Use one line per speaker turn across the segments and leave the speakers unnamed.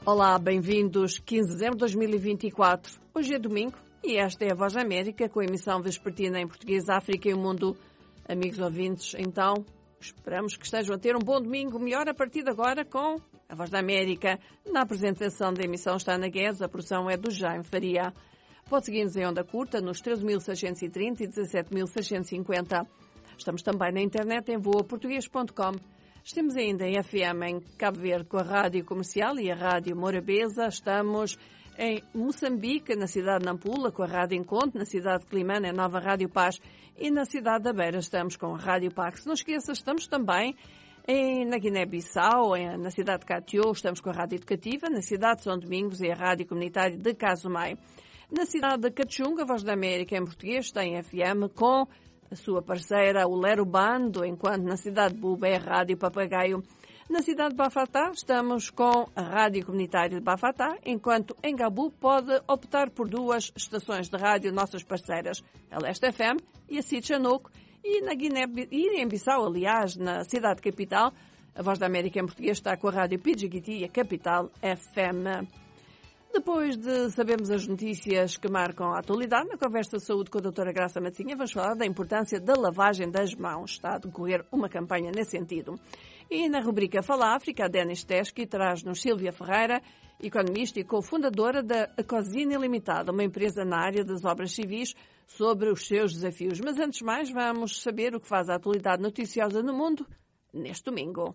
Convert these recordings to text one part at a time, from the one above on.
Olá, bem-vindos. 15 de dezembro de 2024. Hoje é domingo e esta é a Voz da América com a emissão vespertina em português, África e o Mundo. Amigos ouvintes, então, esperamos que estejam a ter um bom domingo, melhor a partir de agora com a Voz da América. Na apresentação da emissão está Ana Guedes, a produção é do Jaime Faria. Pode seguir-nos em onda curta nos 13.630 e 17.650. Estamos também na internet em voaportuguês.com. Estamos ainda em FM em Cabo Verde com a Rádio Comercial e a Rádio Morabeza. Estamos em Moçambique, na cidade de Nampula, com a Rádio Encontro, na cidade de Climane, a Nova Rádio Paz, e na cidade da Beira estamos com a Rádio Pax. Não esqueça, estamos também na Guiné-Bissau, na cidade de Catió, estamos com a Rádio Educativa, na cidade de São Domingos e a Rádio Comunitária de Casumai. Na cidade de Cachunga, a Voz da América em português tem FM com a sua parceira, o Lero Bando, enquanto na cidade de Buba é a Rádio Papagaio. Na cidade de Bafatá estamos com a Rádio Comunitária de Bafatá, enquanto em Gabu pode optar por duas estações de rádio nossas parceiras, a Leste FM e a Sitchanuco, e na Guiné-Bissau, aliás, na cidade capital, a Voz da América em português está com a Rádio Pidjigiti e a Capital FM. Depois de sabermos as notícias que marcam a atualidade, na conversa de saúde com a doutora Graça Matzinha, vamos falar da importância da lavagem das mãos. Está a decorrer uma campanha nesse sentido. E na rubrica Fala África, a Denis Teschke traz-nos Sílvia Ferreira, economista e cofundadora da Ecosine Limitada, uma empresa na área das obras civis, sobre os seus desafios. Mas antes de mais, vamos saber o que faz a atualidade noticiosa no mundo neste domingo.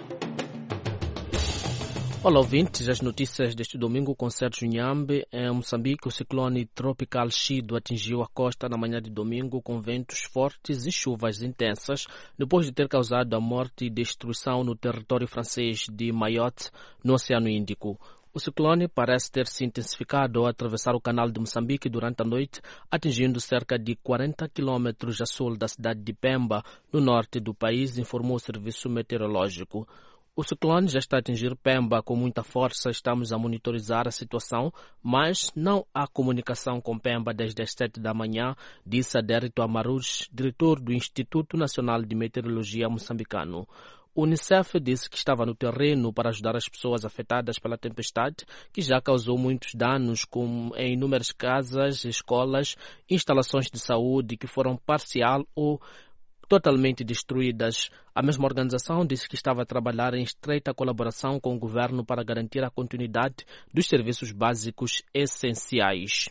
Olá, ouvintes. As notícias deste domingo com Sérgio Nhambe. Em Moçambique, o ciclone tropical Chido atingiu a costa na manhã de domingo com ventos fortes e chuvas intensas, depois de ter causado a morte e destruição no território francês de Mayotte, no Oceano Índico. O ciclone parece ter se intensificado ao atravessar o canal de Moçambique durante a noite, atingindo cerca de 40 quilômetros a sul da cidade de Pemba, no norte do país, informou o Serviço Meteorológico. O ciclone já está a atingir Pemba com muita força. Estamos a monitorizar a situação, mas não há comunicação com Pemba desde as 7 da manhã, disse Adérito Amaruz, diretor do Instituto Nacional de Meteorologia moçambicano. O Unicef disse que estava no terreno para ajudar as pessoas afetadas pela tempestade, que já causou muitos danos em inúmeras casas, escolas, instalações de saúde que foram parcial ou totalmente destruídas. A mesma organização disse que estava a trabalhar em estreita colaboração com o governo para garantir a continuidade dos serviços básicos essenciais.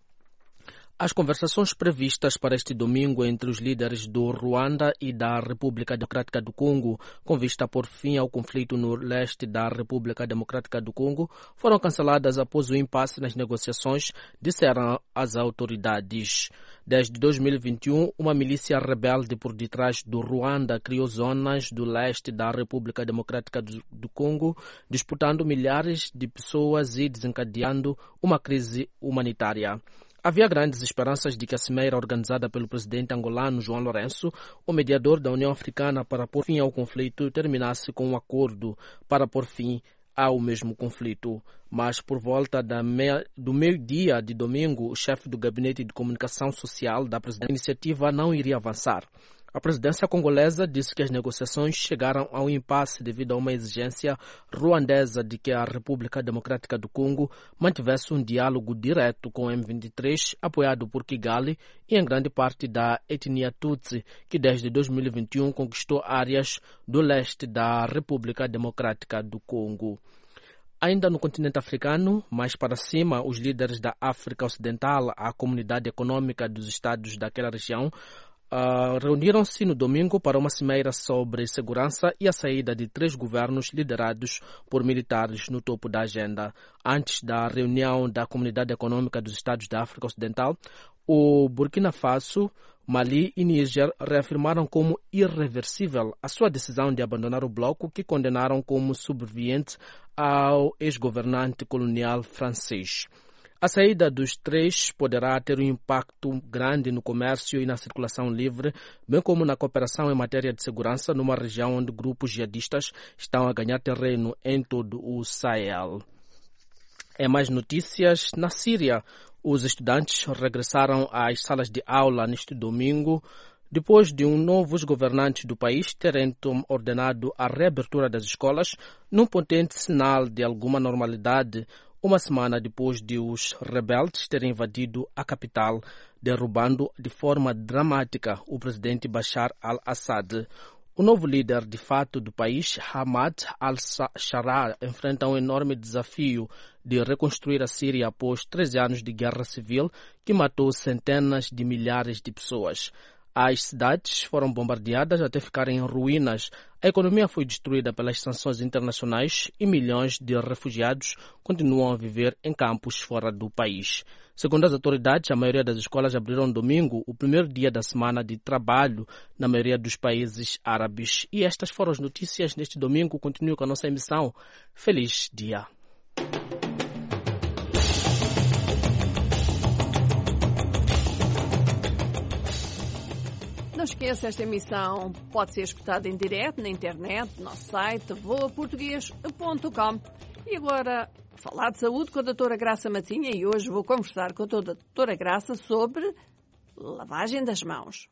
As conversações previstas para este domingo entre os líderes do Ruanda e da República Democrática do Congo, com vista a pôr fim ao conflito no leste da República Democrática do Congo, foram canceladas após o impasse nas negociações, disseram as autoridades. Desde 2021, uma milícia rebelde por detrás do Ruanda criou zonas do leste da República Democrática do Congo, disputando milhares de pessoas e desencadeando uma crise humanitária. Havia grandes esperanças de que a cimeira organizada pelo presidente angolano João Lourenço, o mediador da União Africana para pôr fim ao conflito, terminasse com um acordo para pôr fim ao mesmo conflito. Mas por volta do meio-dia de domingo, o chefe do Gabinete de Comunicação Social da iniciativa não iria avançar. A presidência congolesa disse que as negociações chegaram ao impasse devido a uma exigência ruandesa de que a República Democrática do Congo mantivesse um diálogo direto com o M23, apoiado por Kigali e em grande parte da etnia Tutsi, que desde 2021 conquistou áreas do leste da República Democrática do Congo. Ainda no continente africano, mais para cima, os líderes da África Ocidental, a Comunidade Econômica dos Estados daquela região, reuniram-se no domingo para uma cimeira sobre segurança e a saída de 3 governos liderados por militares no topo da agenda. Antes da reunião da Comunidade Econômica dos Estados da África Ocidental, o Burkina Faso, Mali e Níger reafirmaram como irreversível a sua decisão de abandonar o bloco, que condenaram como subserviente ao ex-governante colonial francês. A saída dos 3 poderá ter um impacto grande no comércio e na circulação livre, bem como na cooperação em matéria de segurança, numa região onde grupos jihadistas estão a ganhar terreno em todo o Sahel. Em mais notícias, na Síria, os estudantes regressaram às salas de aula neste domingo, Depois de novos governantes do país terem ordenado a reabertura das escolas, num potente sinal de alguma normalidade, uma semana depois de os rebeldes terem invadido a capital, derrubando de forma dramática o presidente Bashar al-Assad. O novo líder de fato do país, Ahmad al-Sharaa, enfrenta um enorme desafio de reconstruir a Síria após 13 anos de guerra civil que matou centenas de milhares de pessoas. As cidades foram bombardeadas até ficarem em ruínas, a economia foi destruída pelas sanções internacionais e milhões de refugiados continuam a viver em campos fora do país. Segundo as autoridades, a maioria das escolas abriram domingo, o primeiro dia da semana de trabalho na maioria dos países árabes. E estas foram as notícias neste domingo. Continue com a nossa emissão. Feliz dia!
Não esqueça, esta emissão pode ser escutada em direto na internet, no nosso site voaportugues.com. E agora, falar de saúde com a doutora Graça Matinha, e hoje vou conversar com a doutora Graça sobre lavagem das mãos.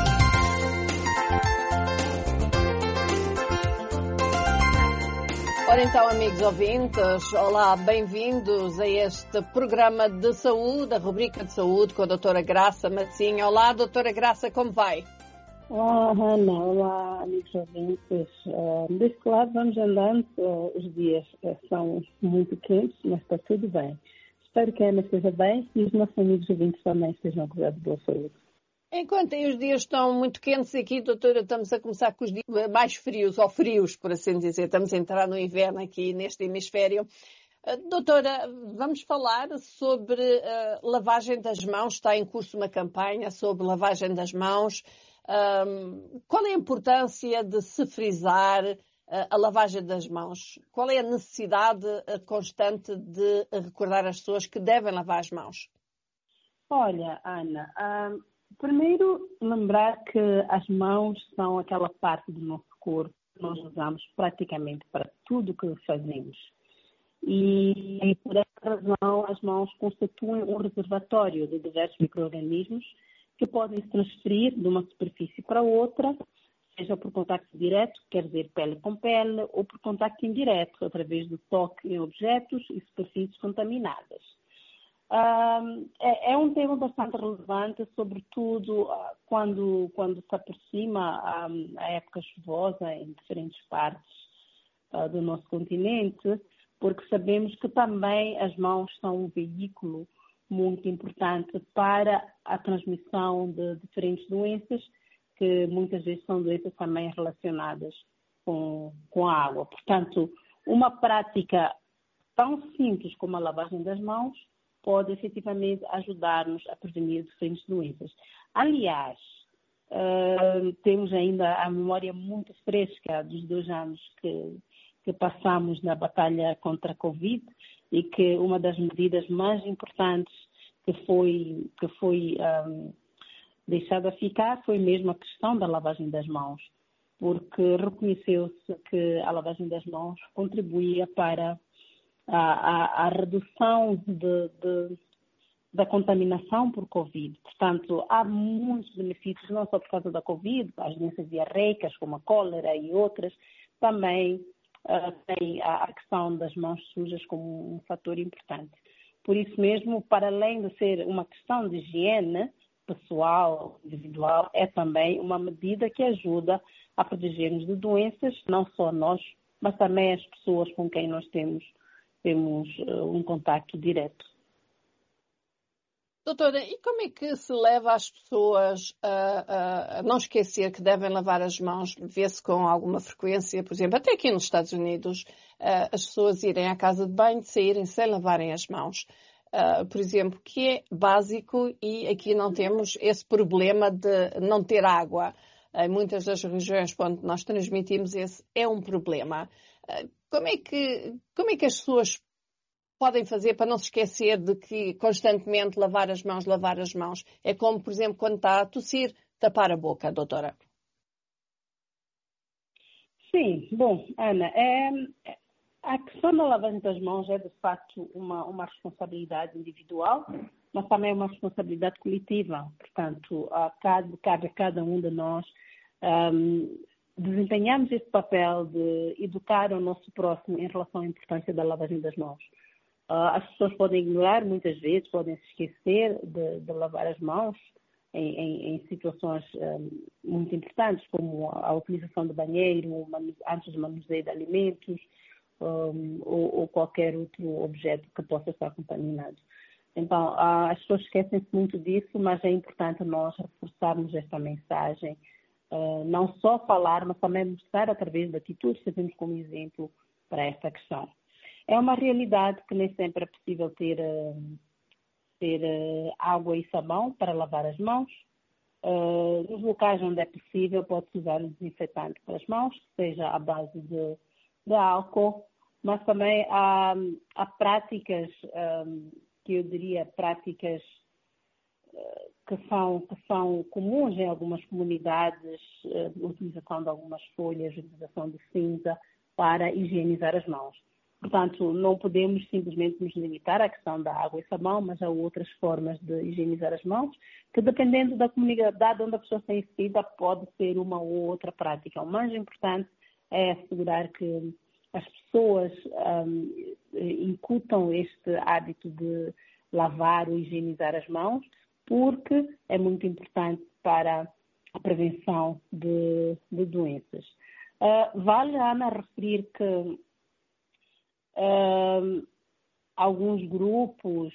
Ora então, amigos ouvintes, olá, bem-vindos a este programa de saúde, a rubrica de saúde com a doutora Graça Matinha. Olá, doutora Graça, como vai?
Olá, Ana. Olá, amigos ouvintes. Deste lado vamos andando, os dias são muito quentes, mas está tudo bem. Espero que a Ana esteja bem e os nossos amigos ouvintes também estejam cuidados de boa saúde.
Enquanto os dias estão muito quentes aqui, doutora, estamos a começar com os dias mais frios, ou frios, por assim dizer. Estamos a entrar no inverno aqui neste hemisfério. Doutora, vamos falar sobre lavagem das mãos. Está em curso uma campanha sobre lavagem das mãos. Qual é a importância de se frisar a lavagem das mãos? Qual é a necessidade constante de recordar as pessoas que devem lavar as mãos?
Olha, Ana, primeiro lembrar que as mãos são aquela parte do nosso corpo que nós usamos praticamente para tudo o que fazemos. E por essa razão as mãos constituem um reservatório de diversos micro-organismos que podem se transferir de uma superfície para outra, seja por contacto direto, quer dizer pele com pele, ou por contacto indireto, através do toque em objetos e superfícies contaminadas. É um tema bastante relevante, sobretudo quando se aproxima a época chuvosa em diferentes partes do nosso continente, porque sabemos que também as mãos são um veículo muito importante para a transmissão de diferentes doenças, que muitas vezes são doenças também relacionadas com a água. Portanto, uma prática tão simples como a lavagem das mãos pode efetivamente ajudar-nos a prevenir diferentes doenças. Aliás, temos ainda a memória muito fresca dos 2 anos que passamos na batalha contra a Covid e que uma das medidas mais importantes que foi deixada ficar foi mesmo a questão da lavagem das mãos, porque reconheceu-se que a lavagem das mãos contribuía para a redução da contaminação por Covid. Portanto, há muitos benefícios, não só por causa da Covid, as doenças diarreicas, como a cólera e outras, também tem a questão das mãos sujas como um fator importante. Por isso mesmo, para além de ser uma questão de higiene pessoal, individual, é também uma medida que ajuda a proteger-nos de doenças, não só nós, mas também as pessoas com quem nós temos um contacto direto.
Doutora, e como é que se leva as pessoas a não esquecer que devem lavar as mãos? Vê-se com alguma frequência, por exemplo, até aqui nos Estados Unidos, as pessoas irem à casa de banho, saírem sem lavarem as mãos. Por exemplo, que é básico e aqui não temos esse problema de não ter água. Em muitas das regiões onde nós transmitimos esse é um problema. Como é que as pessoas podem fazer para não se esquecer de que constantemente lavar as mãos? É como, por exemplo, quando está a tossir, tapar a boca, doutora.
Sim, bom, Ana, A questão da lavagem das mãos é, de facto, uma responsabilidade individual, mas também é uma responsabilidade coletiva. Portanto, cabe a cada um de nós desempenharmos esse papel de educar o nosso próximo em relação à importância da lavagem das mãos. As pessoas podem ignorar, muitas vezes, podem se esquecer de lavar as mãos em situações muito importantes, como a utilização do banheiro, antes do manuseio de alimentos, ou qualquer outro objeto que possa estar contaminado. Então, as pessoas esquecem-se muito disso, mas é importante nós reforçarmos esta mensagem, não só falar, mas também mostrar através de atitudes, servimos como exemplo para esta questão. É uma realidade que nem sempre é possível ter água e sabão para lavar as mãos. Nos locais onde é possível, pode-se usar um desinfetante para as mãos, que seja à base de álcool, mas também há práticas, que eu diria práticas que são comuns em algumas comunidades, a utilização de algumas folhas, a utilização de cinza para higienizar as mãos. Portanto, não podemos simplesmente nos limitar à questão da água e sabão, mas há outras formas de higienizar as mãos, que dependendo da comunidade onde a pessoa está inserida, pode ser uma ou outra prática. O mais importante é assegurar que as pessoas incutam este hábito de lavar ou higienizar as mãos, porque é muito importante para a prevenção de doenças. Vale, Ana, referir que alguns grupos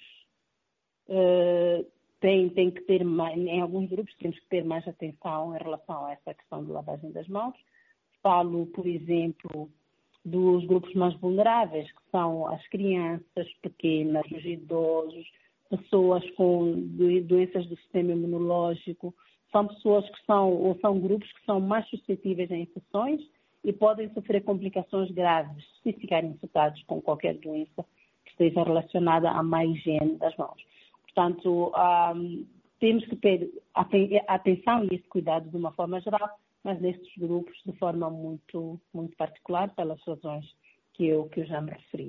têm que ter mais, em alguns grupos temos que ter mais atenção em relação a essa questão de lavagem das mãos. Falo, por exemplo, dos grupos mais vulneráveis, que são as crianças pequenas, os idosos, pessoas com doenças do sistema imunológico. São pessoas que são grupos que são mais suscetíveis a infecções e podem sofrer complicações graves se ficarem infectados com qualquer doença que esteja relacionada à má higiene das mãos. Portanto, temos que ter atenção e esse cuidado de uma forma geral, mas nestes grupos de forma muito, muito particular, pelas razões que eu já me referi.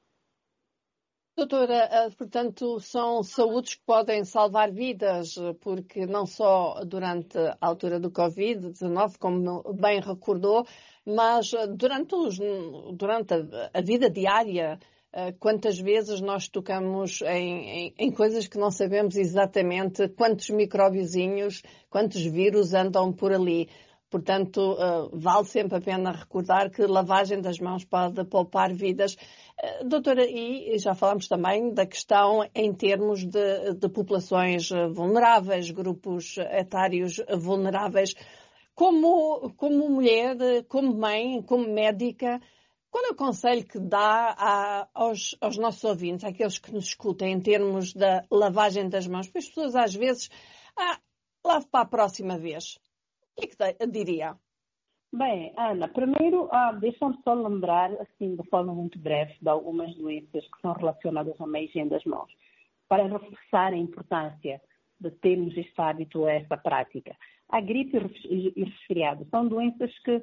Doutora, portanto, são saúdes que podem salvar vidas, porque não só durante a altura do Covid-19, como bem recordou, mas durante a vida diária, quantas vezes nós tocamos em coisas que não sabemos exatamente quantos micróbiozinhos, quantos vírus andam por ali. Portanto, vale sempre a pena recordar que lavagem das mãos pode poupar vidas. Doutora, e já falamos também da questão em termos de populações vulneráveis, grupos etários vulneráveis. Como mulher, como mãe, como médica, qual é o conselho que dá aos nossos ouvintes, àqueles que nos escutam, em termos da lavagem das mãos? Porque as pessoas às vezes, lave para a próxima vez. O que diria?
Bem, Ana, primeiro, deixa-me só lembrar, assim, de forma muito breve, de algumas doenças que são relacionadas à má higiene das mãos, para reforçar a importância de termos este hábito, esta prática. A gripe e resfriado são doenças que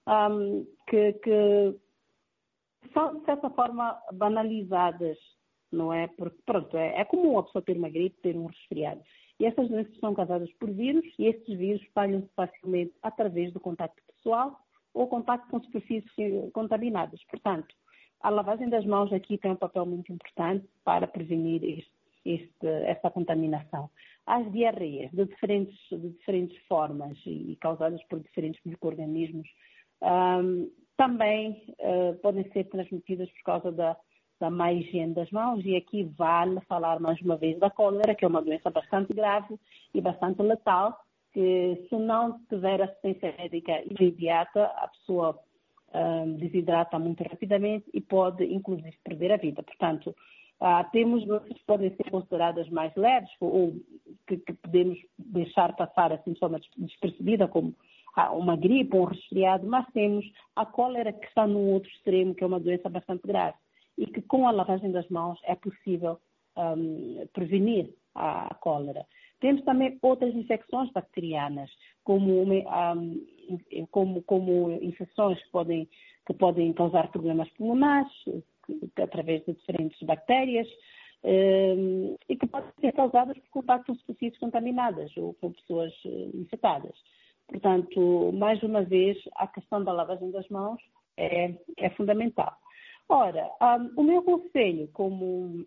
são, de certa forma, banalizadas, não é? Porque, pronto, é comum a pessoa ter uma gripe, ter um resfriado. E essas doenças são causadas por vírus e esses vírus espalham-se facilmente através do contacto pessoal ou contacto com superfícies contaminadas. Portanto, a lavagem das mãos aqui tem um papel muito importante para prevenir esta contaminação. As diarreias de diferentes formas e causadas por diferentes micro-organismos também podem ser transmitidas por causa da má higiene das mãos, e aqui vale falar mais uma vez da cólera, que é uma doença bastante grave e bastante letal, que se não tiver assistência médica imediata, a pessoa desidrata muito rapidamente e pode, inclusive, perder a vida. Portanto, temos doenças que podem ser consideradas mais leves ou que podemos deixar passar assim de forma despercebida, como uma gripe ou um resfriado, mas temos a cólera que está no outro extremo, que é uma doença bastante grave, e que com a lavagem das mãos é possível prevenir a cólera. Temos também outras infecções bacterianas, como infecções que podem que podem causar problemas pulmonares, através de diferentes bactérias, e que podem ser causadas por contacto com superfícies contaminadas ou com pessoas infectadas. Portanto, mais uma vez, a questão da lavagem das mãos é fundamental. Ora, o meu conselho como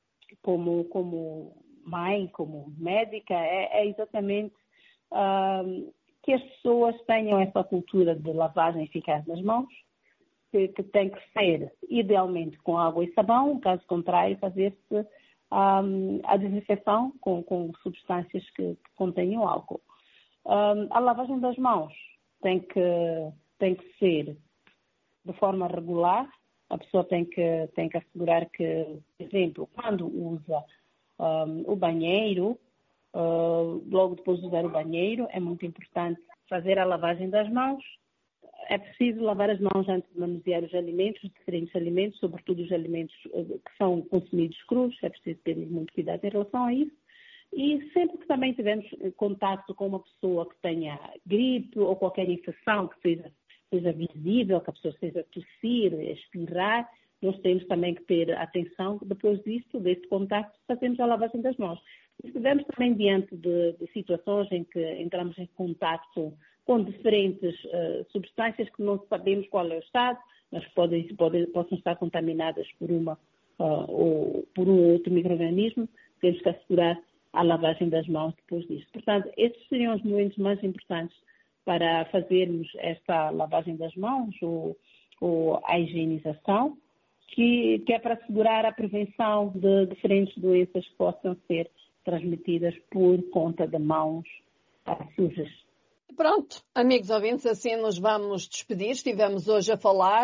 mãe, como médica, é exatamente que as pessoas tenham essa cultura de lavagem eficaz nas mãos, que tem que ser, idealmente, com água e sabão, caso contrário, fazer-se a desinfecção com substâncias que contenham álcool. A lavagem das mãos tem que ser de forma regular. A pessoa tem que assegurar que, por exemplo, quando usa o banheiro, logo depois de usar o banheiro, é muito importante fazer a lavagem das mãos. É preciso lavar as mãos antes de manusear os alimentos, os diferentes alimentos, sobretudo os alimentos que são consumidos crus. É preciso ter muito cuidado em relação a isso. E sempre que também tivermos contato com uma pessoa que tenha gripe ou qualquer infecção que seja visível, que a pessoa esteja a tossir, a espirrar, nós temos também que ter atenção. Depois deste contato, fazemos a lavagem das mãos. E estivemos também diante de situações em que entramos em contato com diferentes substâncias que não sabemos qual é o estado, mas possam estar contaminadas por ou por um outro micro-organismo. Temos que assegurar a lavagem das mãos depois disso. Portanto, esses seriam os momentos mais importantes para fazermos esta lavagem das mãos ou a higienização, que é para assegurar a prevenção de diferentes doenças que possam ser transmitidas por conta de mãos sujas.
Pronto, amigos ouvintes, assim nos vamos despedir. Estivemos hoje a falar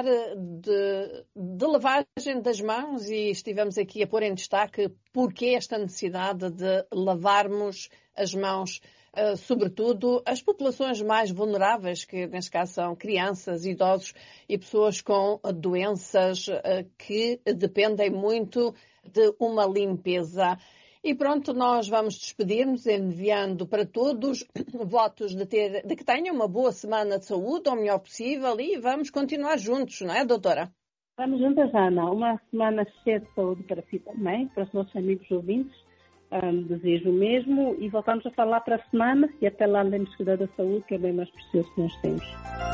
de lavagem das mãos e estivemos aqui a pôr em destaque porque esta necessidade de lavarmos as mãos, sobretudo as populações mais vulneráveis, que neste caso são crianças, idosos e pessoas com doenças que dependem muito de uma limpeza. E pronto, nós vamos despedir-nos enviando para todos votos de que tenham uma boa semana de saúde, ao melhor possível, e vamos continuar juntos, não é, doutora?
Vamos juntas, Ana. Uma semana cheia de saúde para si também, para os nossos amigos ouvintes. Desejo o mesmo e voltamos a falar para a semana e até lá lembremos de cuidar da saúde, que é bem mais precioso que nós temos.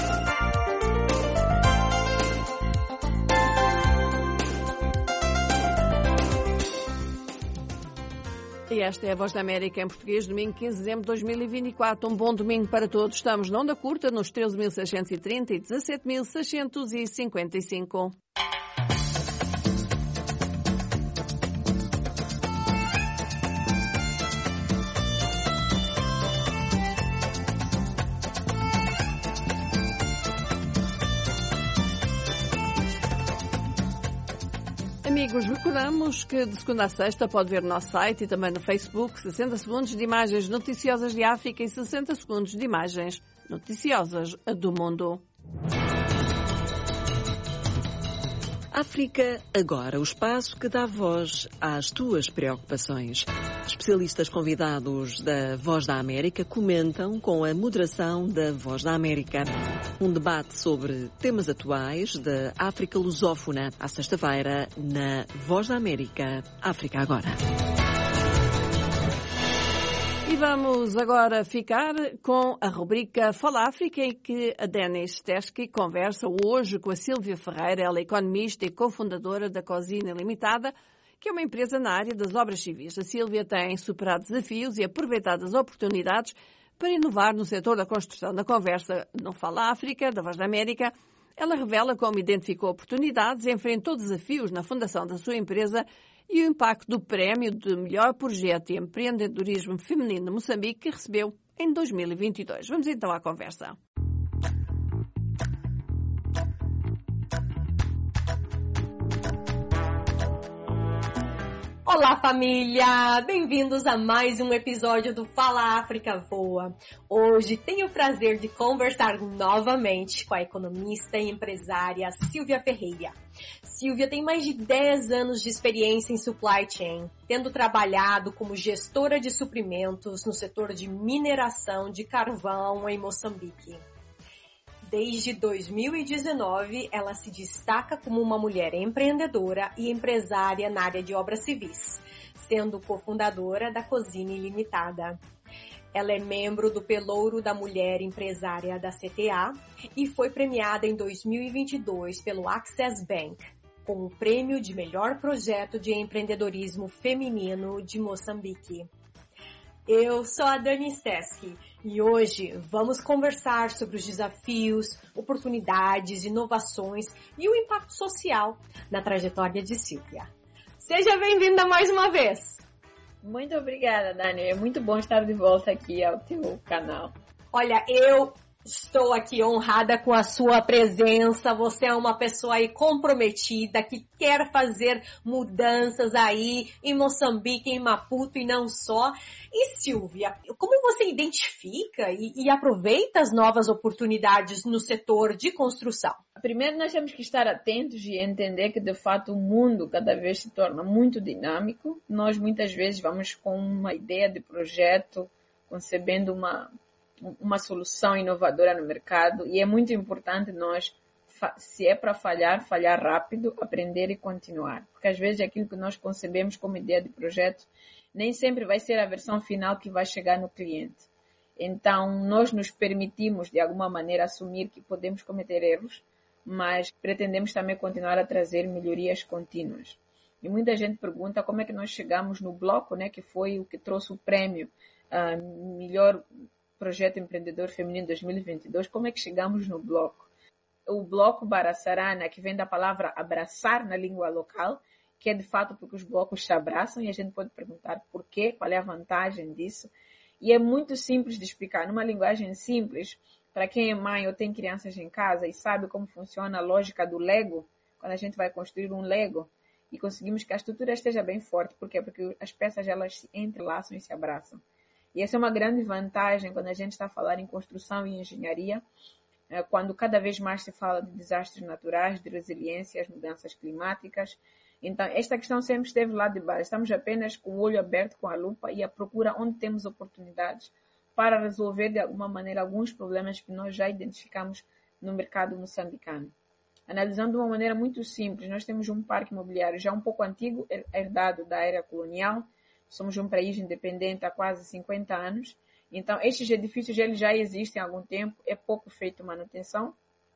E esta é a Voz da América em português, domingo 15 de dezembro de 2024. Um bom domingo para todos. Estamos na onda curta nos 13.630 e 17.655. Amigos, recordamos que de segunda a sexta pode ver no nosso site e também no Facebook 60 segundos de imagens noticiosas de África e 60 segundos de imagens noticiosas do mundo.
África Agora, o espaço que dá voz às tuas preocupações. Especialistas convidados da Voz da América comentam com a moderação da Voz da América. Um debate sobre temas atuais da África lusófona, à sexta-feira, na Voz da América, África Agora.
E vamos agora ficar com a rubrica Fala África, em que a Denis Teschke conversa hoje com a Sílvia Ferreira, ela é economista e cofundadora da Cosina Limitada, que é uma empresa na área das obras civis. A Sílvia tem superado desafios e aproveitado as oportunidades para inovar no setor da construção. Na conversa no Fala África, da Voz da América, ela revela como identificou oportunidades, enfrentou desafios na fundação da sua empresa e o impacto do Prémio de Melhor Projeto e Empreendedorismo Feminino de Moçambique, que recebeu em 2022. Vamos então à conversa.
Olá, família! Bem-vindos a mais um episódio do Fala África Voa. Hoje tenho o prazer de conversar novamente com a economista e empresária Sílvia Ferreira. Sílvia tem mais de 10 anos de experiência em supply chain, tendo trabalhado como gestora de suprimentos no setor de mineração de carvão em Moçambique. Desde 2019, ela se destaca como uma mulher empreendedora e empresária na área de obras civis, sendo cofundadora da Cozine Limitada. Ela é membro do Pelouro da Mulher Empresária da CTA e foi premiada em 2022 pelo Access Bank, com o prêmio de melhor projeto de empreendedorismo feminino de Moçambique. Eu sou a Dani Steski e hoje vamos conversar sobre os desafios, oportunidades, inovações e o impacto social na trajetória de Silvia. Seja bem-vinda mais uma vez!
Muito obrigada, Dani. É muito bom estar de volta aqui ao teu canal.
Olha, eu estou aqui honrada com a sua presença. Você é uma pessoa aí comprometida, que quer fazer mudanças aí em Moçambique, em Maputo e não só. E Silvia, como você identifica e aproveita as novas oportunidades no setor de construção?
Primeiro, nós temos que estar atentos e entender que, de fato, o mundo cada vez se torna muito dinâmico. Nós, muitas vezes, vamos com uma ideia de projeto, concebendo uma solução inovadora no mercado, e é muito importante nós, se é para falhar rápido, aprender e continuar. Porque às vezes aquilo que nós concebemos como ideia de projeto nem sempre vai ser a versão final que vai chegar no cliente. Então, nós nos permitimos, de alguma maneira, assumir que podemos cometer erros, mas pretendemos também continuar a trazer melhorias contínuas. E muita gente pergunta como é que nós chegamos no bloco, né, que foi o que trouxe o prêmio melhor Projeto Empreendedor Feminino 2022, como é que chegamos no bloco? O bloco Baraçarana, que vem da palavra abraçar na língua local, que é de fato porque os blocos se abraçam, e a gente pode perguntar por quê, qual é a vantagem disso. E é muito simples de explicar, numa linguagem simples, para quem é mãe ou tem crianças em casa e sabe como funciona a lógica do Lego, quando a gente vai construir um Lego e conseguimos que a estrutura esteja bem forte. Por quê? Porque as peças elas se entrelaçam e se abraçam. E essa é uma grande vantagem quando a gente está a falar em construção e engenharia, quando cada vez mais se fala de desastres naturais, de resiliência às mudanças climáticas. Então, esta questão sempre esteve lá de base. Estamos apenas com o olho aberto, com a lupa, e a procura onde temos oportunidades para resolver, de alguma maneira, alguns problemas que nós já identificamos no mercado moçambicano. Analisando de uma maneira muito simples, nós temos um parque imobiliário já um pouco antigo, herdado da era colonial. Somos um país independente há quase 50 anos. Então, estes edifícios eles já existem há algum tempo, é pouco feito manutenção.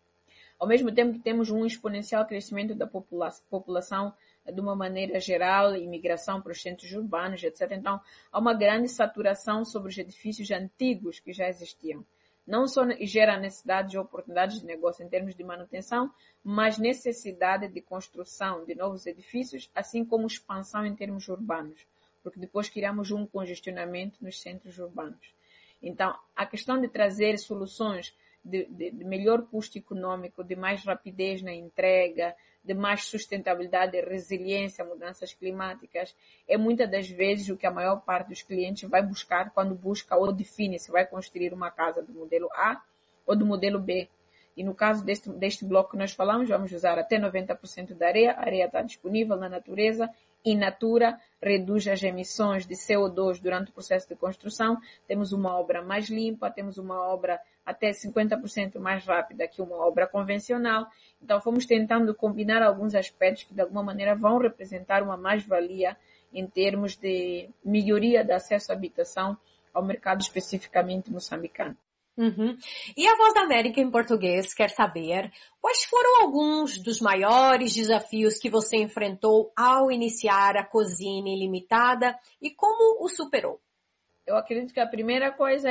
Ao mesmo tempo que temos um exponencial crescimento da população de uma maneira geral, imigração para os centros urbanos, etc. Então, há uma grande saturação sobre os edifícios antigos que já existiam. Não só gera necessidades e oportunidades de negócio em termos de manutenção, mas necessidade de construção de novos edifícios, assim como expansão em termos urbanos, porque depois criamos um congestionamento nos centros urbanos. Então, a questão de trazer soluções de melhor custo econômico, de mais rapidez na entrega, de mais sustentabilidade e resiliência a mudanças climáticas, é muitas das vezes o que a maior parte dos clientes vai buscar quando busca ou define se vai construir uma casa do modelo A ou do modelo B. E no caso deste bloco que nós falamos, vamos usar até 90% da areia. A areia está disponível na natureza, in natura, reduz as emissões de CO2 durante o processo de construção. Temos uma obra mais limpa, temos uma obra até 50% mais rápida que uma obra convencional. Então, fomos tentando combinar alguns aspectos que, de alguma maneira, vão representar uma mais-valia em termos de melhoria do acesso à habitação ao mercado especificamente moçambicano.
Uhum. E a Voz da América em português quer saber quais foram alguns dos maiores desafios que você enfrentou ao iniciar a Cozine Limitada e como o superou?
Eu acredito que a primeira coisa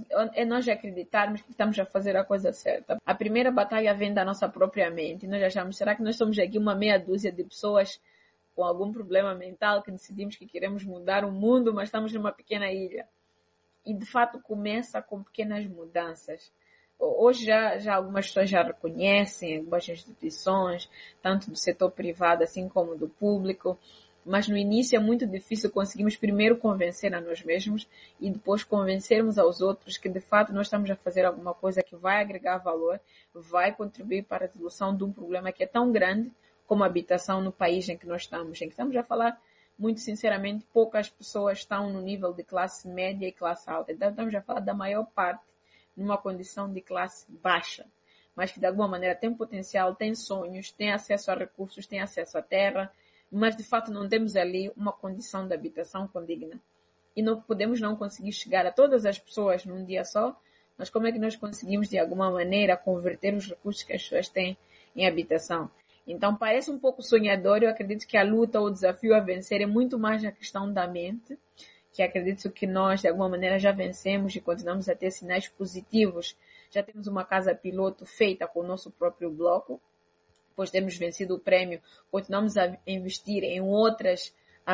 é nós acreditarmos que estamos a fazer a coisa certa. A primeira batalha vem da nossa própria mente. Nós achamos, será que nós somos aqui uma meia dúzia de pessoas com algum problema mental que decidimos que queremos mudar o mundo, mas estamos numa pequena ilha? E, de fato, começa com pequenas mudanças. Hoje já algumas pessoas já reconhecem, algumas instituições, tanto do setor privado assim como do público, mas no início é muito difícil conseguirmos primeiro convencer a nós mesmos e depois convencermos aos outros que, de fato, nós estamos a fazer alguma coisa que vai agregar valor, vai contribuir para a resolução de um problema que é tão grande como a habitação no país em que nós estamos. Em que estamos a falar, muito sinceramente, poucas pessoas estão no nível de classe média e classe alta. Então, estamos a falar da maior parte numa condição de classe baixa. mas que de alguma maneira tem potencial, tem sonhos, tem acesso a recursos, tem acesso à terra, mas de fato não temos ali uma condição de habitação condigna. E não podemos não conseguir chegar a todas as pessoas num dia só, mas como é que nós conseguimos de alguma maneira converter os recursos que as pessoas têm em habitação? Então parece um pouco sonhador, eu acredito que a luta ou o desafio a vencer é muito mais a questão da mente, que acredito que nós de alguma maneira já vencemos e continuamos a ter sinais positivos. Já temos uma casa piloto feita com o nosso próprio bloco, pois temos vencido o prêmio, continuamos a investir em outras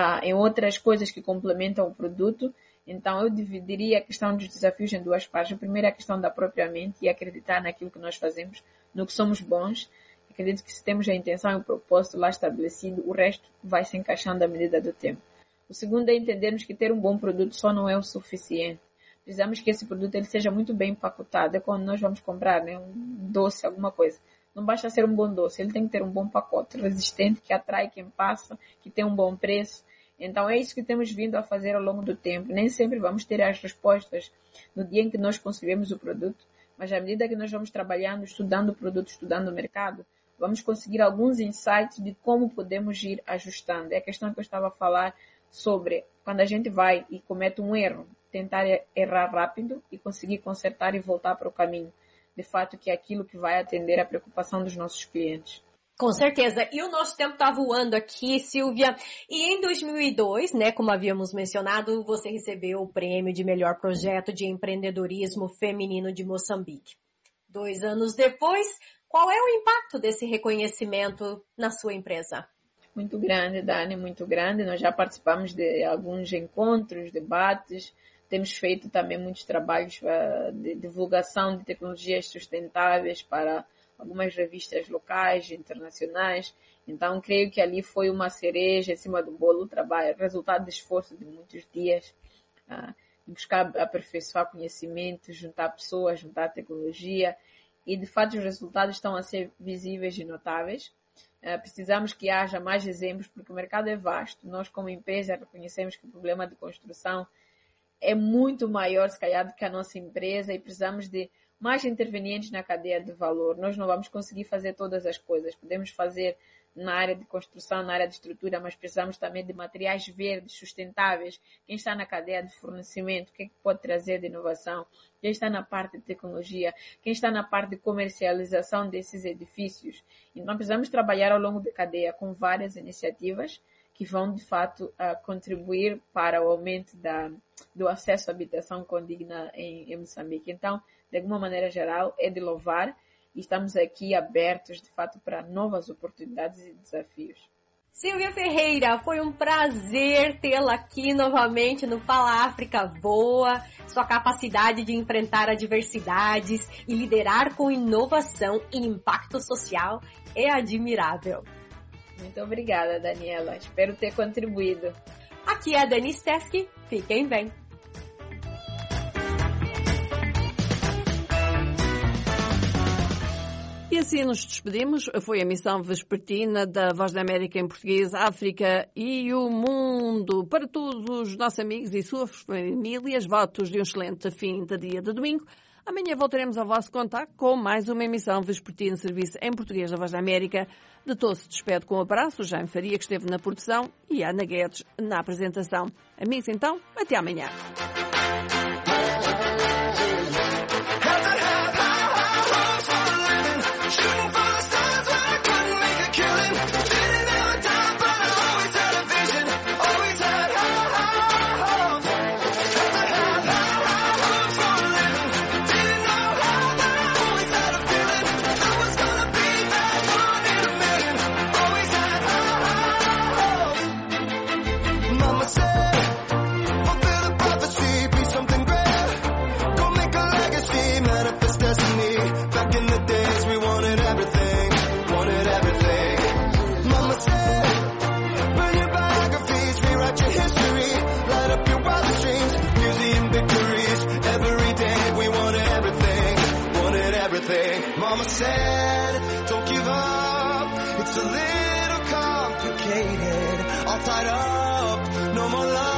coisas que complementam o produto. Então eu dividiria a questão dos desafios em duas partes. A primeira é a questão da própria mente e acreditar naquilo que nós fazemos, no que somos bons. Acredito que se temos a intenção e o propósito lá estabelecido, o resto vai se encaixando à medida do tempo. O segundo é entendermos que ter um bom produto só não é o suficiente. Precisamos que esse produto ele seja muito bem empacotado. É quando nós vamos comprar, né, um doce, alguma coisa. Não basta ser um bom doce, ele tem que ter um bom pacote, resistente, que atrai quem passa, que tem um bom preço. Então é isso que temos vindo a fazer ao longo do tempo. Nem sempre vamos ter as respostas no dia em que nós concebemos o produto, mas à medida que nós vamos trabalhando, estudando o produto, estudando o mercado, vamos conseguir alguns insights de como podemos ir ajustando. É a questão que eu estava a falar sobre quando a gente vai e comete um erro, tentar errar rápido e conseguir consertar e voltar para o caminho. De fato, que é aquilo que vai atender a preocupação dos nossos clientes.
Com certeza. E o nosso tempo está voando aqui, Silvia. E em 2002, né, como havíamos mencionado, você recebeu o prêmio de melhor projeto de empreendedorismo feminino de Moçambique. 2 anos depois, qual é o impacto desse reconhecimento na sua empresa?
Muito grande, Dani, muito grande. Nós já participamos de alguns encontros, debates. Temos feito também muitos trabalhos de divulgação de tecnologias sustentáveis para algumas revistas locais, internacionais. Então, creio que ali foi uma cereja em cima do bolo, trabalho, resultado de esforço de muitos dias, buscar aperfeiçoar conhecimento, juntar pessoas, juntar tecnologia. E, de fato, os resultados estão a ser visíveis e notáveis. Precisamos que haja mais exemplos, porque o mercado é vasto. Nós, como empresa, reconhecemos que o problema de construção é muito maior, se calhar, do que a nossa empresa e precisamos de mais intervenientes na cadeia de valor. Nós não vamos conseguir fazer todas as coisas. Podemos fazer na área de construção, na área de estrutura, mas precisamos também de materiais verdes, sustentáveis. Quem está na cadeia de fornecimento, o que é que pode trazer de inovação? Quem está na parte de tecnologia? Quem está na parte de comercialização desses edifícios? Então, precisamos trabalhar ao longo da cadeia com várias iniciativas que vão, de fato, contribuir para o aumento do acesso à habitação condigna em Moçambique. Então, de alguma maneira geral, é de louvar e estamos aqui abertos, de fato, para novas oportunidades e desafios.
Silvia Ferreira, foi um prazer tê-la aqui novamente no Fala África Voa. Sua capacidade de enfrentar adversidades e liderar com inovação e impacto social é admirável.
Muito obrigada, Daniela. Espero ter contribuído.
Aqui é a Dani Stefsky. Fiquem bem.
E assim nos despedimos. Foi a emissão vespertina da Voz da América em português, África e o mundo. Para todos os nossos amigos e suas famílias, votos de um excelente fim de dia de domingo. Amanhã voltaremos ao vosso contacto com mais uma emissão vespertina serviço em português da Voz da América. De todo se despede com um abraço, Jaime Faria, que esteve na produção, e Ana Guedes na apresentação. Amigos, então, até amanhã.
Mama said, don't give up, it's a little complicated, all tied up, no more love.